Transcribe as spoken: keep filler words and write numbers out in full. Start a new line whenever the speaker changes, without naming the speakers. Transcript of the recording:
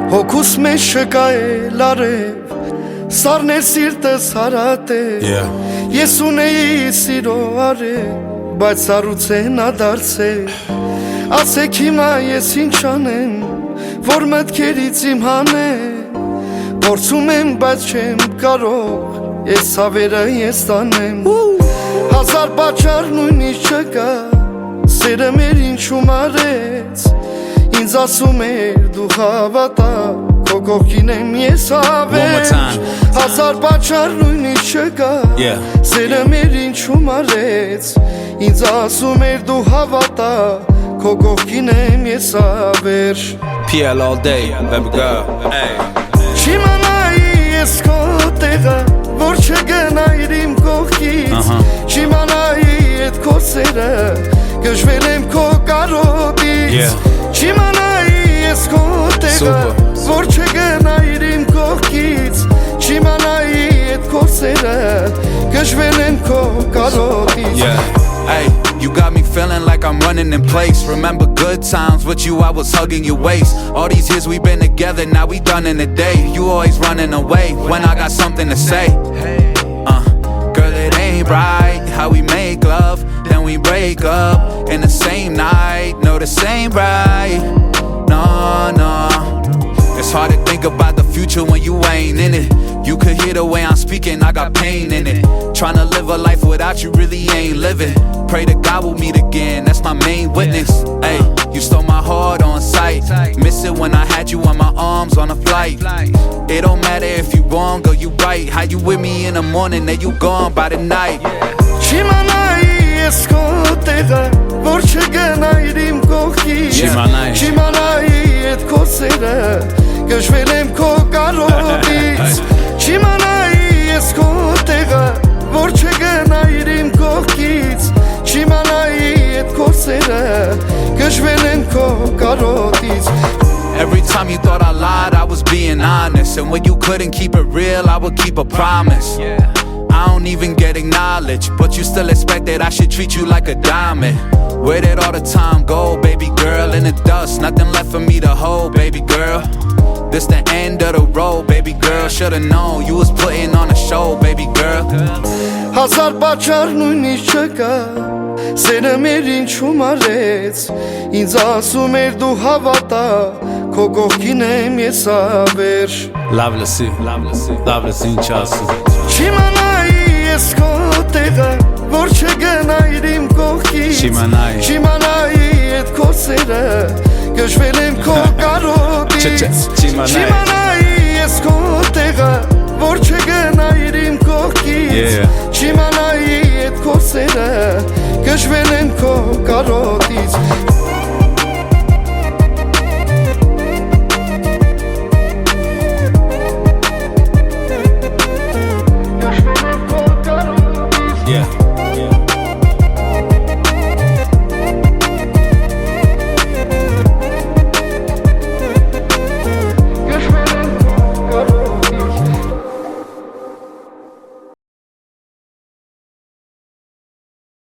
Հոգուս մեջ չկա էլ արև, սառներ սիրտս հարատ է, ես ունեի սիրո արև, բայց սառուցեն ադարձել, ասեք հիմա ես ինչ անեմ, որ մտքերից իմ հանեմ, փորձում եմ բայց չեմ կարող, ես հավերը ես տանեմ, հազար պատճառ նույնիսկ չկա, սերը մեր ինչում արեց, ինձ ասում էր դու հավատա, քո կողքին եմ ես հավեր, հազար պատճառ նույնիսկ չկա, սերը մեր ինչում արեց, ինձ ասում էր դու հավատա, քո կողքին եմ ես հավեր.
P L all day, baby girl.
Չիմանայի ես քո տեղը, որ չգնայր իմ կողքից, չիմանայի էդ քո սերը, գժվել եմ քո կարոտից, չիմանայի ես քո տեղը, որ չգնայր իմ կողքից, չիմանայի էդ քո սերը, գժվել եմ քո կարոտից.
Hey, you got me feeling like I'm running in place. Remember good times with you, I was hugging your waist. All these years we've been together, now we done in a day. You always running away when I got something to say. Uh, girl, it ain't right how we make love, then we break up in the same night. No, this ain't right. No, no. It's hard to think about the future when you ain't in it. You could hear the way I'm speaking, I got pain in it. Tryna live a life without you really ain't living. Pray to God we'll meet again, that's my main witness. Ay, you stole my heart on sight. Miss it when I had you on my arms on a flight. It don't matter if you wrong or you right. How you with me in the morning, then you gone by the night.
Չիմանայի ես քո տեղը, որ չգնայր իմ կողքից, չիմանայի էդ քո սերը, գժվել եմ քո կարոտից, չիմանայի ես քո տեղը, որ չգնայր իմ կողքից, չիմանայի էդ քո սերը, գժվել եմ քո կարոտից.
Every time you thought I lied, I was being honest. And when you couldn't keep it real, I would keep a promise. I don't even get acknowledged, but you still expect that I should treat you like a diamond. Where did all the time go, baby girl? In the dust, nothing left for me to hold, baby girl. This the end of the road, baby girl. Should've known you was putting on a show, baby girl.
Հազար պատճառ նույնիսկ չկա, սերը մեր ինչում արեց, ինձ ասում էր դու հավատա, քո կողքին եմ ես հավեր.
Լավ լսի, լավ լսի ինչ ասում.
Չիմանայի ես քո տեղը, որ չգնայր իմ կողքից, չիմանայի էդ քո սերը, գժվել եմ քո կարոտից, չիմանայի ես քո տեղը, որ չգնայր իմ կողքից, չիմանայի էդ քո սերը, գժվել եմ քո կարոտից.